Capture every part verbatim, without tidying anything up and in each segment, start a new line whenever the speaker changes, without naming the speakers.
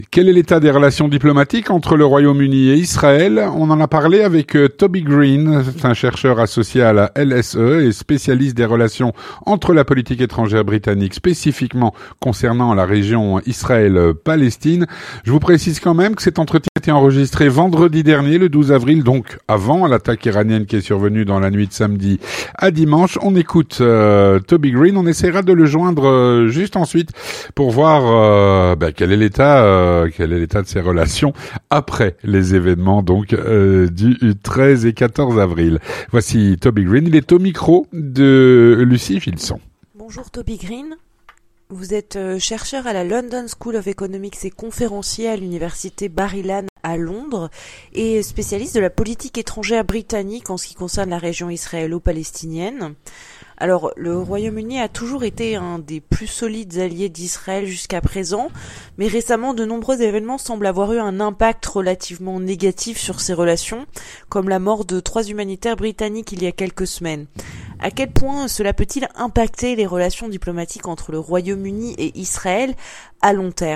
Quel est l'état des relations diplomatiques entre le Royaume-Uni et Israël? On en a parlé avec euh, Toby Green, c'est un chercheur associé à la L S E et spécialiste des relations entre la politique étrangère britannique, spécifiquement concernant la région Israël-Palestine. Je vous précise quand même que cet entretien a été enregistré vendredi dernier, le douze avril, donc avant l'attaque iranienne qui est survenue dans la nuit de samedi à dimanche. On écoute euh, Toby Green, on essaiera de le joindre euh, juste ensuite pour voir euh, bah, quel est l'état euh, quel est l'état de ses relations après les événements donc euh, du treize et quatorze avril. Voici Toby Green, il est au micro de Lucie Gilson.
Bonjour Toby Green, vous êtes chercheur à la London School of Economics et conférencier à l'université Bar-Ilan à Londres et spécialiste de la politique étrangère britannique en ce qui concerne la région israélo-palestinienne. Alors, le Royaume-Uni a toujours été un des plus solides alliés d'Israël jusqu'à présent, mais récemment, de nombreux événements semblent avoir eu un impact relativement négatif sur ces relations, comme la mort de trois humanitaires britanniques il y a quelques semaines. À quel point cela peut-il impacter les relations diplomatiques entre le Royaume-Uni et Israël à long terme ?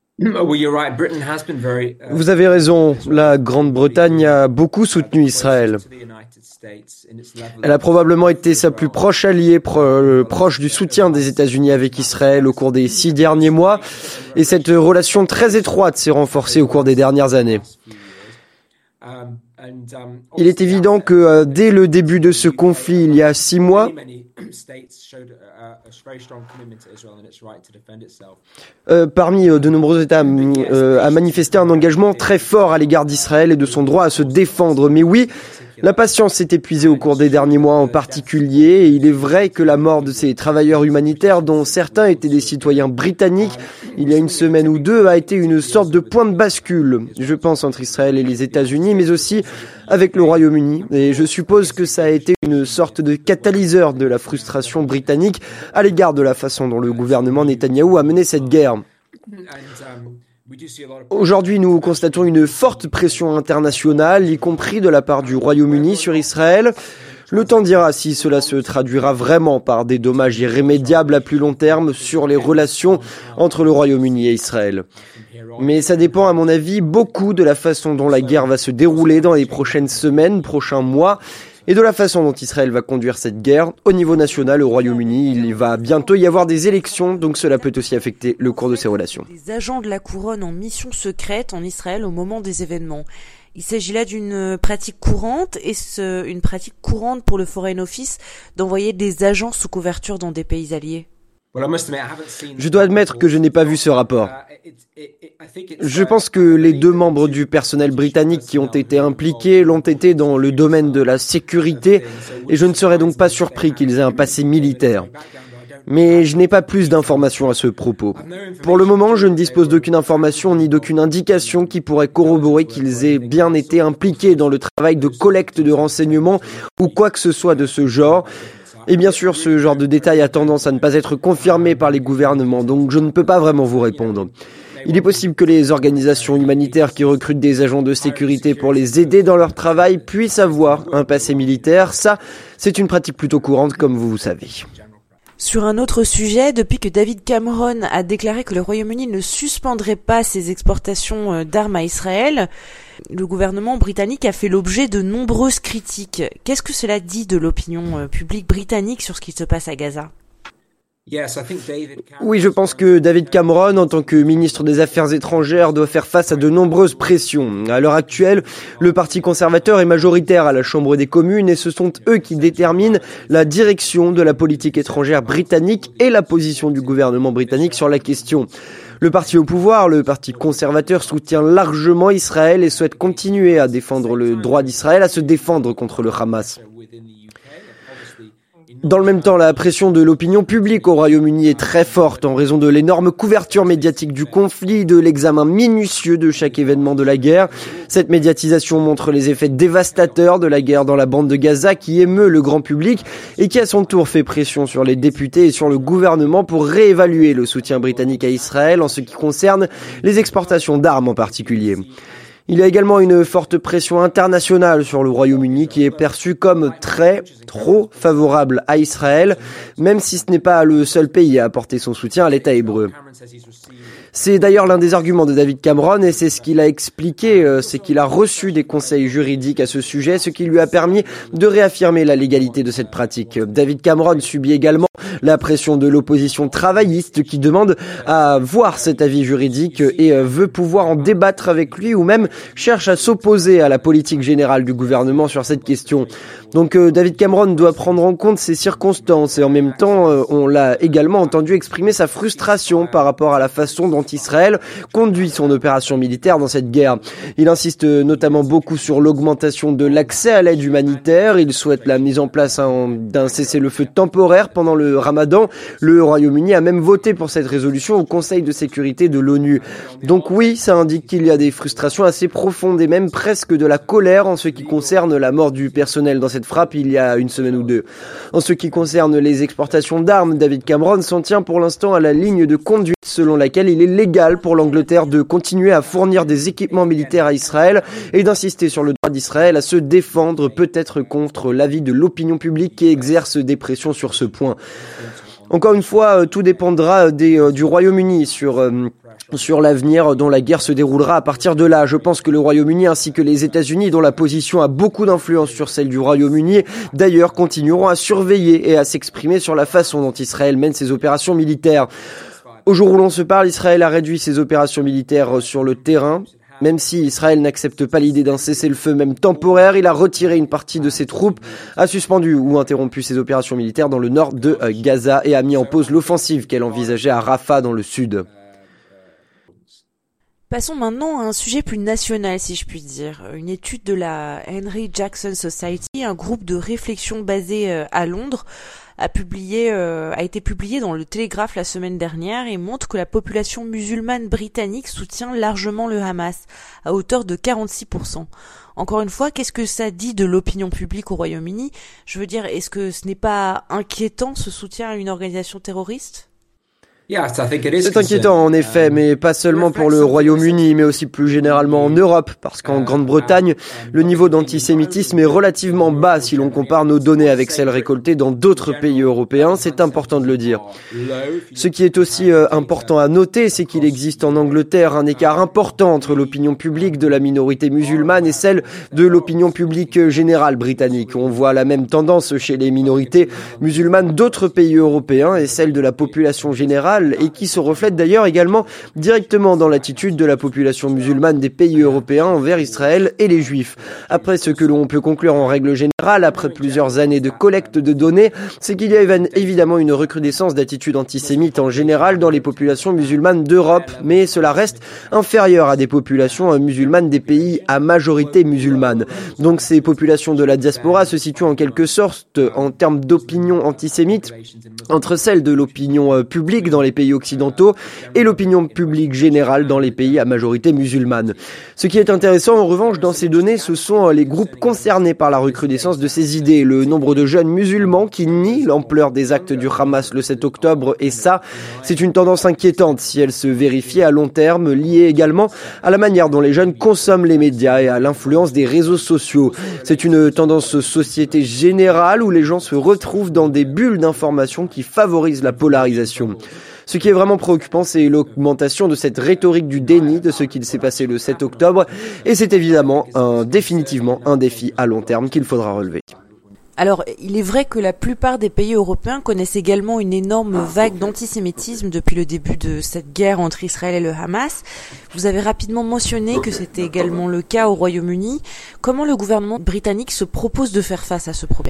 Vous avez raison, la Grande-Bretagne a beaucoup soutenu Israël. Elle a probablement été sa plus proche alliée, pro- proche du soutien des États-Unis avec Israël au cours des six derniers mois, et cette relation très étroite s'est renforcée au cours des dernières années. Il est évident que euh, dès le début de ce conflit, il y a six mois, euh, parmi euh, de nombreux États euh, a manifesté un engagement très fort à l'égard d'Israël et de son droit à se défendre. Mais oui, la patience s'est épuisée au cours des derniers mois en particulier, et il est vrai que la mort de ces travailleurs humanitaires, dont certains étaient des citoyens britanniques, il y a une semaine ou deux, a été une sorte de point de bascule, je pense, entre Israël et les États-Unis, mais aussi avec le Royaume-Uni. Et je suppose que ça a été une sorte de catalyseur de la frustration britannique à l'égard de la façon dont le gouvernement Netanyahou a mené cette guerre. Aujourd'hui, nous constatons une forte pression internationale, y compris de la part du Royaume-Uni sur Israël. Le temps dira si cela se traduira vraiment par des dommages irrémédiables à plus long terme sur les relations entre le Royaume-Uni et Israël. Mais ça dépend, à mon avis, beaucoup de la façon dont la guerre va se dérouler dans les prochaines semaines, prochains mois, et de la façon dont Israël va conduire cette guerre. Au niveau national, au Royaume-Uni, il va bientôt y avoir des élections, donc cela peut aussi affecter le cours de ces relations.
Les agents de la couronne en mission secrète en Israël au moment des événements. Il s'agit là d'une pratique courante, et ce, une pratique courante pour le Foreign Office d'envoyer des agents sous couverture dans des pays alliés.
Je dois admettre que je n'ai pas vu ce rapport. Je pense que les deux membres du personnel britannique qui ont été impliqués l'ont été dans le domaine de la sécurité, et je ne serais donc pas surpris qu'ils aient un passé militaire. Mais je n'ai pas plus d'informations à ce propos. Pour le moment, je ne dispose d'aucune information ni d'aucune indication qui pourrait corroborer qu'ils aient bien été impliqués dans le travail de collecte de renseignements ou quoi que ce soit de ce genre. Et bien sûr, ce genre de détail a tendance à ne pas être confirmé par les gouvernements, donc je ne peux pas vraiment vous répondre. Il est possible que les organisations humanitaires qui recrutent des agents de sécurité pour les aider dans leur travail puissent avoir un passé militaire. Ça, c'est une pratique plutôt courante, comme vous, vous savez.
Sur un autre sujet, depuis que David Cameron a déclaré que le Royaume-Uni ne suspendrait pas ses exportations d'armes à Israël, le gouvernement britannique a fait l'objet de nombreuses critiques. Qu'est-ce que cela dit de l'opinion publique britannique sur ce qui se passe à Gaza ?
Oui, je pense que David Cameron, en tant que ministre des Affaires étrangères, doit faire face à de nombreuses pressions. À l'heure actuelle, le Parti conservateur est majoritaire à la Chambre des communes, et ce sont eux qui déterminent la direction de la politique étrangère britannique et la position du gouvernement britannique sur la question. Le parti au pouvoir, le Parti conservateur, soutient largement Israël et souhaite continuer à défendre le droit d'Israël à se défendre contre le Hamas. Dans le même temps, la pression de l'opinion publique au Royaume-Uni est très forte en raison de l'énorme couverture médiatique du conflit, de l'examen minutieux de chaque événement de la guerre. Cette médiatisation montre les effets dévastateurs de la guerre dans la bande de Gaza qui émeut le grand public et qui à son tour fait pression sur les députés et sur le gouvernement pour réévaluer le soutien britannique à Israël en ce qui concerne les exportations d'armes en particulier. Il y a également une forte pression internationale sur le Royaume-Uni qui est perçu comme très, trop favorable à Israël, même si ce n'est pas le seul pays à apporter son soutien à l'État hébreu. C'est d'ailleurs l'un des arguments de David Cameron et c'est ce qu'il a expliqué, euh, c'est qu'il a reçu des conseils juridiques à ce sujet, ce qui lui a permis de réaffirmer la légalité de cette pratique. David Cameron subit également la pression de l'opposition travailliste qui demande à voir cet avis juridique et veut pouvoir en débattre avec lui ou même cherche à s'opposer à la politique générale du gouvernement sur cette question. Donc euh, David Cameron doit prendre en compte ces circonstances et en même temps euh, on l'a également entendu exprimer sa frustration par rapport à la façon dont Israël conduit son opération militaire dans cette guerre. Il insiste notamment beaucoup sur l'augmentation de l'accès à l'aide humanitaire, il souhaite la mise en place un, d'un cessez-le-feu temporaire pendant le Ramadan. Le Royaume-Uni a même voté pour cette résolution au Conseil de sécurité de l'ONU. Donc oui, ça indique qu'il y a des frustrations assez profondes et même presque de la colère en ce qui concerne la mort du personnel dans cette frappe il y a une semaine ou deux. En ce qui concerne les exportations d'armes, David Cameron s'en tient pour l'instant à la ligne de conduite selon laquelle il est légal pour l'Angleterre de continuer à fournir des équipements militaires à Israël et d'insister sur le droit d'Israël à se défendre, peut-être contre l'avis de l'opinion publique qui exerce des pressions sur ce point. Encore une fois, tout dépendra des, euh, du Royaume-Uni sur... Euh, sur l'avenir dont la guerre se déroulera à partir de là. Je pense que le Royaume-Uni ainsi que les États-Unis, dont la position a beaucoup d'influence sur celle du Royaume-Uni, d'ailleurs continueront à surveiller et à s'exprimer sur la façon dont Israël mène ses opérations militaires. Au jour où l'on se parle, Israël a réduit ses opérations militaires sur le terrain. Même si Israël n'accepte pas l'idée d'un cessez-le-feu même temporaire, il a retiré une partie de ses troupes, a suspendu ou interrompu ses opérations militaires dans le nord de Gaza et a mis en pause l'offensive qu'elle envisageait à Rafah dans le sud.
Passons maintenant à un sujet plus national, si je puis dire. Une étude de la Henry Jackson Society, un groupe de réflexion basé à Londres, a publié, euh, a été publiée dans le Télégraphe la semaine dernière et montre que la population musulmane britannique soutient largement le Hamas, à hauteur de quarante-six pour cent. Encore une fois, qu'est-ce que ça dit de l'opinion publique au Royaume-Uni ? Je veux dire, est-ce que ce n'est pas inquiétant, ce soutien à une organisation terroriste ?
C'est inquiétant en effet, mais pas seulement pour le Royaume-Uni, mais aussi plus généralement en Europe, parce qu'en Grande-Bretagne, le niveau d'antisémitisme est relativement bas si l'on compare nos données avec celles récoltées dans d'autres pays européens, c'est important de le dire. Ce qui est aussi euh, important à noter, c'est qu'il existe en Angleterre un écart important entre l'opinion publique de la minorité musulmane et celle de l'opinion publique générale britannique. On voit la même tendance chez les minorités musulmanes d'autres pays européens et celle de la population générale, et qui se reflète d'ailleurs également directement dans l'attitude de la population musulmane des pays européens envers Israël et les Juifs. Après, ce que l'on peut conclure en règle générale, après plusieurs années de collecte de données, c'est qu'il y a évidemment une recrudescence d'attitudes antisémites en général dans les populations musulmanes d'Europe, mais cela reste inférieur à des populations musulmanes des pays à majorité musulmane. Donc ces populations de la diaspora se situent en quelque sorte en termes d'opinion antisémite entre celles de l'opinion publique dans les pays occidentaux et l'opinion publique générale dans les pays à majorité musulmane. Ce qui est intéressant en revanche dans ces données, ce sont les groupes concernés par la recrudescence de ces idées. Le nombre de jeunes musulmans qui nient l'ampleur des actes du Hamas le sept octobre, et ça, c'est une tendance inquiétante si elle se vérifie à long terme, liée également à la manière dont les jeunes consomment les médias et à l'influence des réseaux sociaux. C'est une tendance société générale où les gens se retrouvent dans des bulles d'information qui favorisent la polarisation. Ce qui est vraiment préoccupant, c'est l'augmentation de cette rhétorique du déni de ce qu'il s'est passé le sept octobre, et c'est évidemment un, définitivement un défi à long terme qu'il faudra relever.
Alors, il est vrai que la plupart des pays européens connaissent également une énorme vague d'antisémitisme depuis le début de cette guerre entre Israël et le Hamas. Vous avez rapidement mentionné que c'était également le cas au Royaume-Uni. Comment le gouvernement britannique se propose de faire face à ce problème ?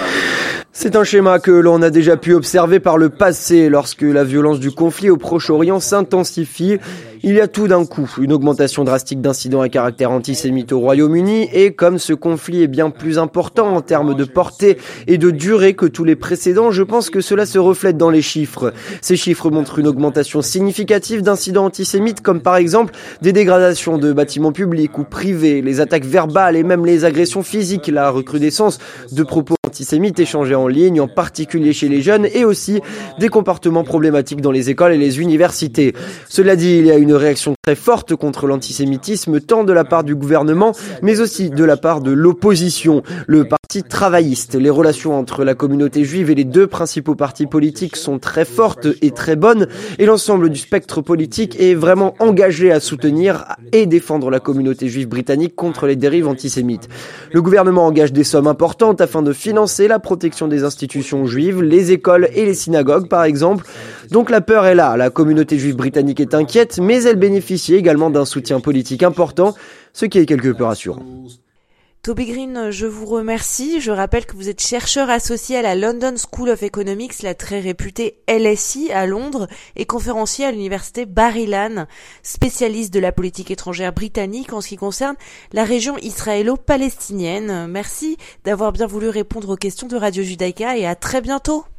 C'est un schéma que l'on a déjà pu observer par le passé lorsque la violence du conflit au Proche-Orient s'intensifie. Il y a tout d'un coup une augmentation drastique d'incidents à caractère antisémite au Royaume-Uni et comme ce conflit est bien plus important en termes de portée et de durée que tous les précédents, je pense que cela se reflète dans les chiffres. Ces chiffres montrent une augmentation significative d'incidents antisémites comme par exemple des dégradations de bâtiments publics ou privés, les attaques verbales et même les agressions physiques, la recrudescence de propos antisémites échangés en ligne, en particulier chez les jeunes, et aussi des comportements problématiques dans les écoles et les universités. Cela dit, il y a une réaction très forte contre l'antisémitisme, tant de la part du gouvernement, mais aussi de la part de l'opposition. Le parti travailliste. Les relations entre la communauté juive et les deux principaux partis politiques sont très fortes et très bonnes, et l'ensemble du spectre politique est vraiment engagé à soutenir et défendre la communauté juive britannique contre les dérives antisémites. Le gouvernement engage des sommes importantes afin de financer la protection des institutions juives, les écoles et les synagogues par exemple. Donc la peur est là, la communauté juive britannique est inquiète, mais elle bénéficie également d'un soutien politique important, ce qui est quelque peu rassurant.
Toby Green, je vous remercie. Je rappelle que vous êtes chercheur associé à la London School of Economics, la très réputée L S I à Londres, et conférencier à l'université Bar-Ilan, spécialiste de la politique étrangère britannique en ce qui concerne la région israélo-palestinienne. Merci d'avoir bien voulu répondre aux questions de Radio Judaïka et à très bientôt.